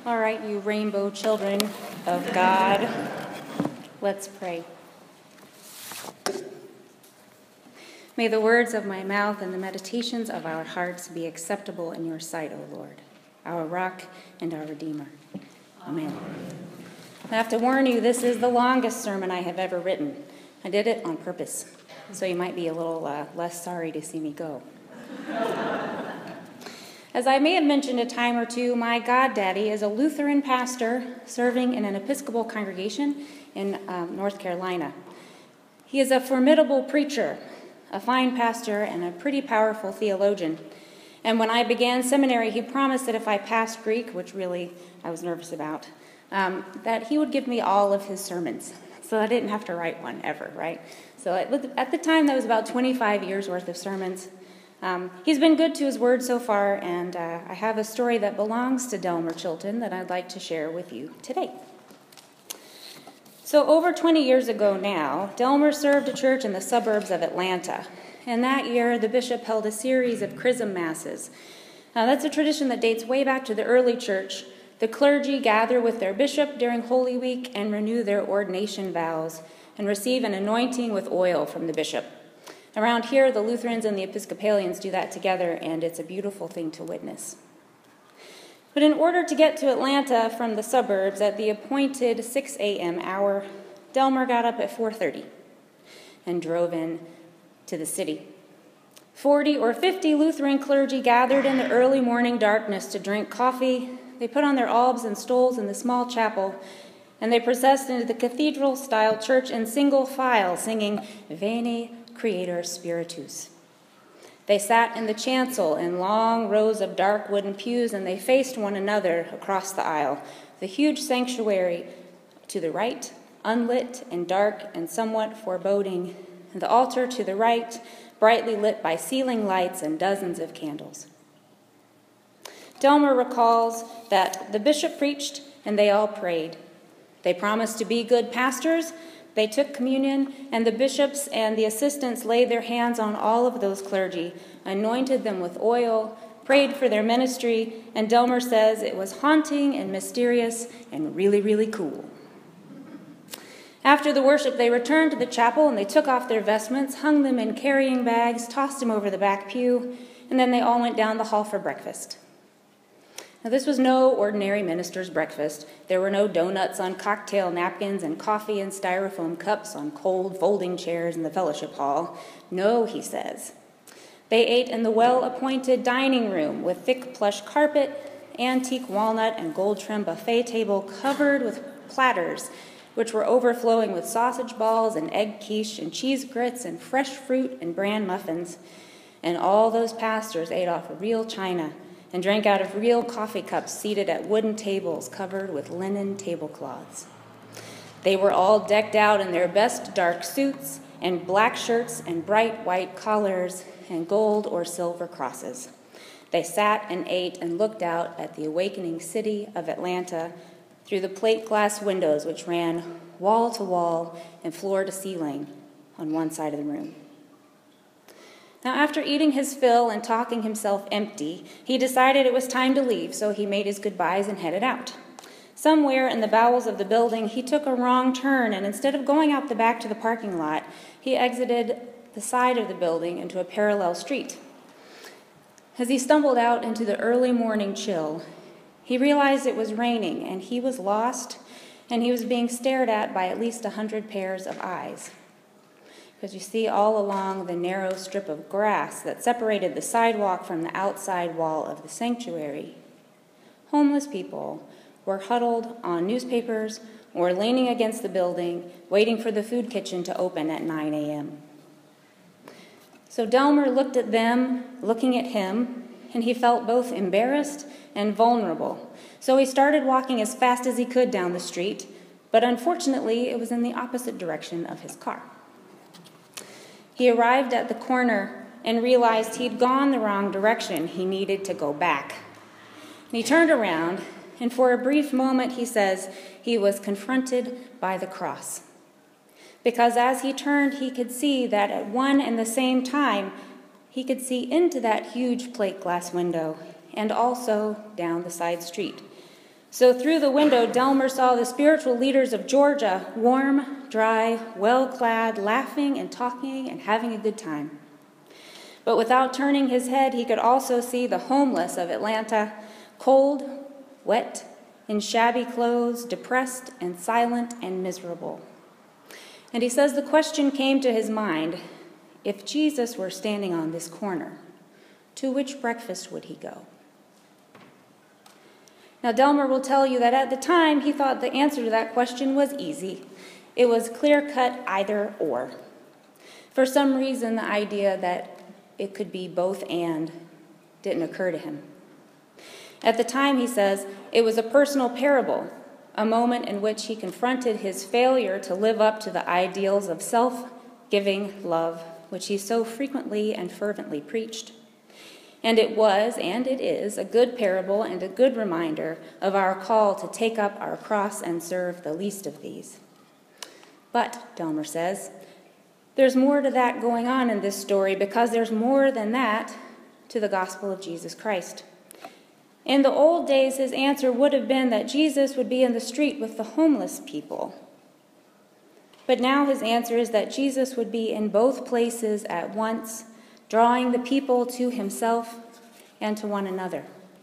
All right, you rainbow children of God, let's pray. May the words of my mouth and the meditations of our hearts be acceptable in your sight, O Lord, our rock and our Redeemer. Amen. I have to warn you, this is the longest sermon I have ever written. I did it on purpose, so you might be a little less sorry to see me go. As I may have mentioned a time or two, my goddaddy is a Lutheran pastor serving in an Episcopal congregation in North Carolina. He is a formidable preacher, a fine pastor, and a pretty powerful theologian. And when I began seminary, he promised that if I passed Greek, which really I was nervous about, that he would give me all of his sermons, so I didn't have to write one ever, right? So at the time, that was about 25 years worth of sermons. He's been good to his word so far, and I have a story that belongs to Delmer Chilton that I'd like to share with you today. So over 20 years ago now, Delmer served a church in the suburbs of Atlanta, and that year the bishop held a series of chrism masses. Now that's a tradition that dates way back to the early church. The clergy gather with their bishop during Holy Week and renew their ordination vows and receive an anointing with oil from the bishop. Around here, the Lutherans and the Episcopalians do that together, and it's a beautiful thing to witness. But in order to get to Atlanta from the suburbs at the appointed 6 a.m. hour, Delmer got up at 4:30 and drove in to the city. 40 or 50 Lutheran clergy gathered in the early morning darkness to drink coffee. They put on their albs and stoles in the small chapel, and they processed into the cathedral-style church in single file, singing Veni Creator Spiritus. They sat in the chancel in long rows of dark wooden pews, and they faced one another across the aisle. The huge sanctuary to the right, unlit and dark and somewhat foreboding, and the altar to the right, brightly lit by ceiling lights and dozens of candles. Delmer recalls that the bishop preached and they all prayed. They promised to be good pastors. They took communion, and the bishops and the assistants laid their hands on all of those clergy, anointed them with oil, prayed for their ministry, and Delmer says it was haunting and mysterious and really, really cool. After the worship, they returned to the chapel, and they took off their vestments, hung them in carrying bags, tossed them over the back pew, and then they all went down the hall for breakfast. Now, this was no ordinary minister's breakfast. There were no donuts on cocktail napkins and coffee in styrofoam cups on cold folding chairs in the fellowship hall. No, he says. They ate in the well-appointed dining room with thick plush carpet, antique walnut and gold-trimmed buffet table covered with platters, which were overflowing with sausage balls and egg quiche and cheese grits and fresh fruit and bran muffins. And all those pastors ate off real china and drank out of real coffee cups seated at wooden tables covered with linen tablecloths. They were all decked out in their best dark suits and black shirts and bright white collars and gold or silver crosses. They sat and ate and looked out at the awakening city of Atlanta through the plate glass windows which ran wall to wall and floor to ceiling on one side of the room. Now, after eating his fill and talking himself empty, he decided it was time to leave, so he made his goodbyes and headed out. Somewhere in the bowels of the building, he took a wrong turn, and instead of going out the back to the parking lot, he exited the side of the building into a parallel street. As he stumbled out into the early morning chill, he realized it was raining, and he was lost, and he was being stared at least 100 pairs of eyes. Because you see, all along the narrow strip of grass that separated the sidewalk from the outside wall of the sanctuary, homeless people were huddled on newspapers or leaning against the building, waiting for the food kitchen to open at 9 a.m. So Delmer looked at them, looking at him, and he felt both embarrassed and vulnerable. So he started walking as fast as he could down the street, but unfortunately it was in the opposite direction of his car. He arrived at the corner and realized he'd gone the wrong direction. He needed to go back. And he turned around, and for a brief moment, he says, he was confronted by the cross. Because as he turned, he could see that at one and the same time, he could see into that huge plate glass window and also down the side street. So through the window, Delmer saw the spiritual leaders of Georgia, warm, dry, well-clad, laughing and talking and having a good time. But without turning his head, he could also see the homeless of Atlanta, cold, wet, in shabby clothes, depressed and silent and miserable. And he says the question came to his mind, if Jesus were standing on this corner, to which breakfast would he go? Now, Delmer will tell you that at the time, he thought the answer to that question was easy. It was clear-cut either or. For some reason, the idea that it could be both and didn't occur to him. At the time, he says, it was a personal parable, a moment in which he confronted his failure to live up to the ideals of self-giving love, which he so frequently and fervently preached. And it was, and it is, a good parable and a good reminder of our call to take up our cross and serve the least of these. But, Delmer says, there's more to that going on in this story because there's more than that to the gospel of Jesus Christ. In the old days, his answer would have been that Jesus would be in the street with the homeless people. But now his answer is that Jesus would be in both places at once, drawing the people to himself and to one another.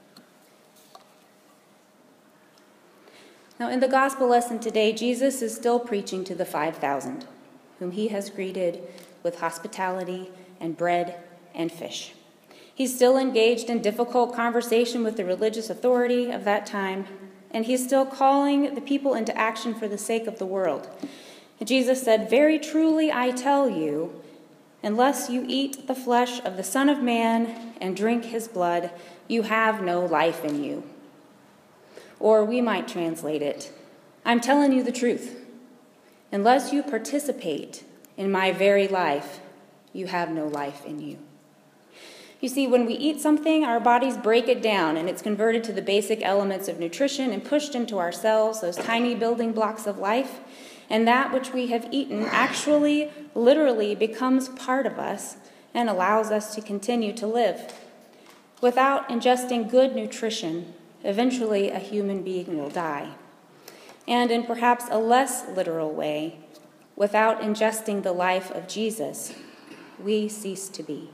Now, in the gospel lesson today, Jesus is still preaching to the 5,000, whom he has greeted with hospitality and bread and fish. He's still engaged in difficult conversation with the religious authority of that time, and he's still calling the people into action for the sake of the world. And Jesus said, "Very truly I tell you, unless you eat the flesh of the Son of Man and drink his blood, you have no life in you." Or we might translate it, "I'm telling you the truth. Unless you participate in my very life, you have no life in you." You see, when we eat something, our bodies break it down, and it's converted to the basic elements of nutrition and pushed into our cells, those tiny building blocks of life. And that which we have eaten actually, literally becomes part of us and allows us to continue to live. Without ingesting good nutrition, eventually a human being will die. And in perhaps a less literal way, without ingesting the life of Jesus, we cease to be.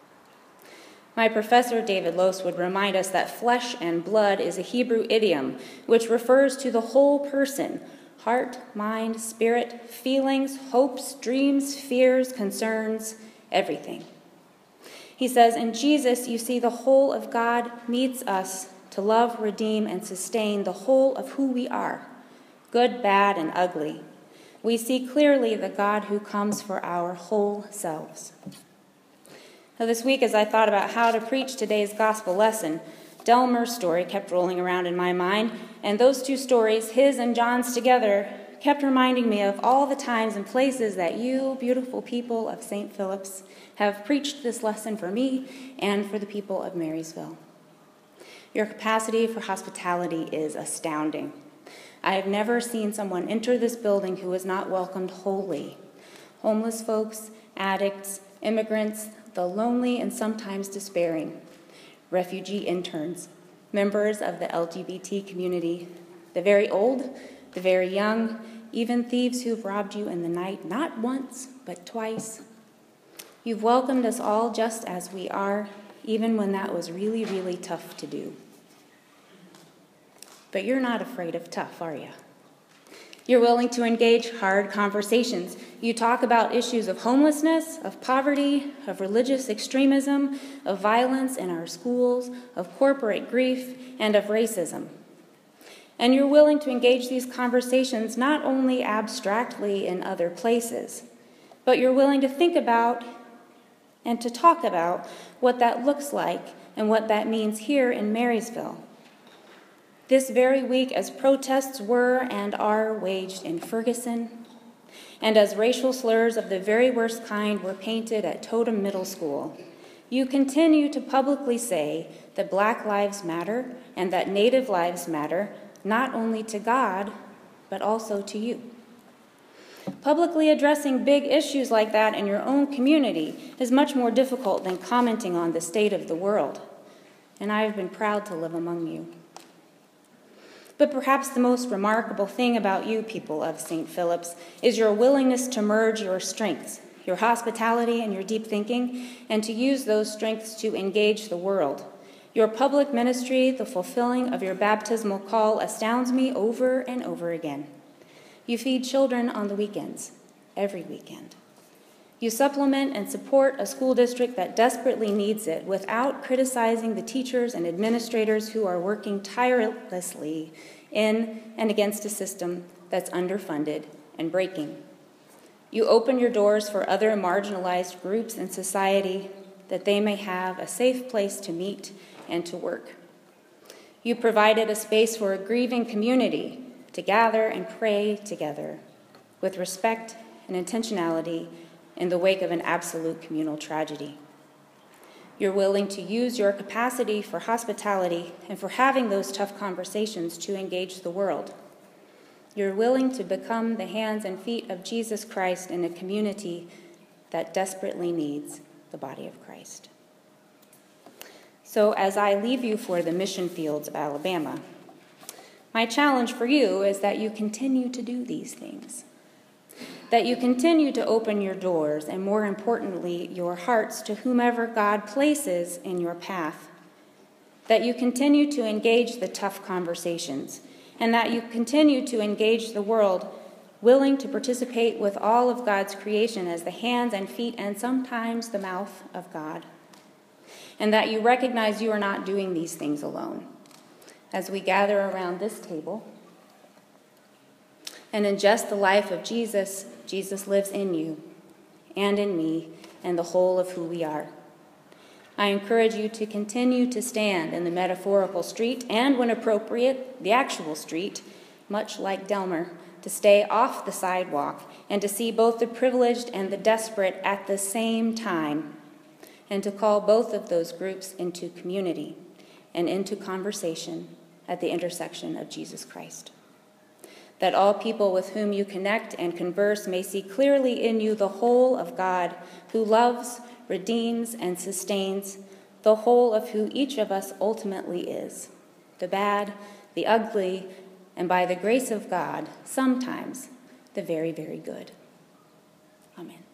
My professor, David Lose, would remind us that flesh and blood is a Hebrew idiom which refers to the whole person, heart, mind, spirit, feelings, hopes, dreams, fears, concerns, everything. He says, in Jesus, you see the whole of God meets us to love, redeem, and sustain the whole of who we are, good, bad, and ugly. We see clearly the God who comes for our whole selves. Now, this week, as I thought about how to preach today's gospel lesson, Delmer's story kept rolling around in my mind, and those two stories, his and John's together, kept reminding me of all the times and places that you, beautiful people of St. Philip's, have preached this lesson for me and for the people of Marysville. Your capacity for hospitality is astounding. I have never seen someone enter this building who was not welcomed wholly. Homeless folks, addicts, immigrants, the lonely and sometimes despairing, refugee interns, members of the LGBT community, the very old, the very young, even thieves who've robbed you in the night, not once, but twice. You've welcomed us all just as we are, even when that was really, really tough to do. But you're not afraid of tough, are you? You're willing to engage hard conversations. You talk about issues of homelessness, of poverty, of religious extremism, of violence in our schools, of corporate grief, and of racism. And you're willing to engage these conversations not only abstractly in other places, but you're willing to think about and to talk about what that looks like and what that means here in Marysville. This very week, as protests were and are waged in Ferguson, and as racial slurs of the very worst kind were painted at Totem Middle School, you continue to publicly say that Black lives matter and that Native lives matter, not only to God, but also to you. Publicly addressing big issues like that in your own community is much more difficult than commenting on the state of the world, and I have been proud to live among you. But perhaps the most remarkable thing about you, people of St. Philip's, is your willingness to merge your strengths, your hospitality and your deep thinking, and to use those strengths to engage the world. Your public ministry, the fulfilling of your baptismal call, astounds me over and over again. You feed children on the weekends, every weekend. You supplement and support a school district that desperately needs it without criticizing the teachers and administrators who are working tirelessly in and against a system that's underfunded and breaking. You open your doors for other marginalized groups in society that they may have a safe place to meet and to work. You provided a space for a grieving community to gather and pray together with respect and intentionality in the wake of an absolute communal tragedy. You're willing to use your capacity for hospitality and for having those tough conversations to engage the world. You're willing to become the hands and feet of Jesus Christ in a community that desperately needs the body of Christ. So as I leave you for the mission fields of Alabama, my challenge for you is that you continue to do these things, that you continue to open your doors and, more importantly, your hearts to whomever God places in your path, that you continue to engage the tough conversations, and that you continue to engage the world, willing to participate with all of God's creation as the hands and feet and sometimes the mouth of God, and that you recognize you are not doing these things alone. As we gather around this table and ingest the life of Jesus, Jesus lives in you and in me and the whole of who we are. I encourage you to continue to stand in the metaphorical street and, when appropriate, the actual street, much like Delmer, to stay off the sidewalk and to see both the privileged and the desperate at the same time, and to call both of those groups into community and into conversation at the intersection of Jesus Christ. That all people with whom you connect and converse may see clearly in you the whole of God, who loves, redeems, and sustains, the whole of who each of us ultimately is, the bad, the ugly, and by the grace of God, sometimes the very, very good. Amen.